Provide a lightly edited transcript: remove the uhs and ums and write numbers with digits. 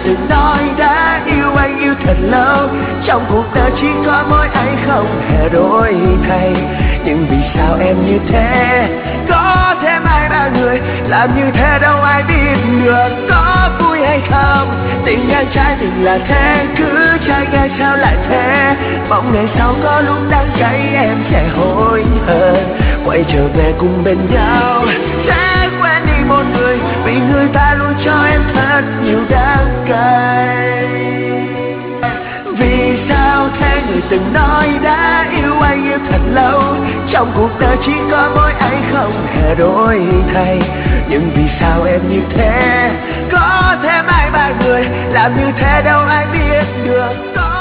từng nói đã yêu anh yêu thật lâu, trong cuộc đời chỉ có mỗi anh không hề đổi thay. Nhưng vì sao em như thế, có thêm hai ba người làm như thế đâu ai biết được. Có vui hay không, tình ngang trái tình là thế, cứ trai nghe sao lại thế. Mong ngày sau có lúc đắng cay em sẽ hối hận, quay trở về cùng bên nhau, sẽ quên đi một người vì người ta luôn cho em thật nhiều đắng cay. Vì sao thế, người từng nói đã yêu anh yêu thật lâu, trong cuộc đời chỉ có mỗi anh không hề đổi thay. Nhưng vì sao em như thế, có thêm hai ba người làm như thế đâu ai biết được.